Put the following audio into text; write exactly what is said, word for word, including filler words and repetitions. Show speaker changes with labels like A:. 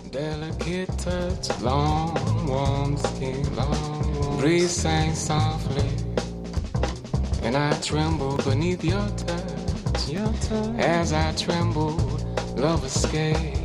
A: Delicate touch, long, warm skin, long, warm breeze sang softly, and I tremble beneath your touch, your touch. As I tremble, love escaped.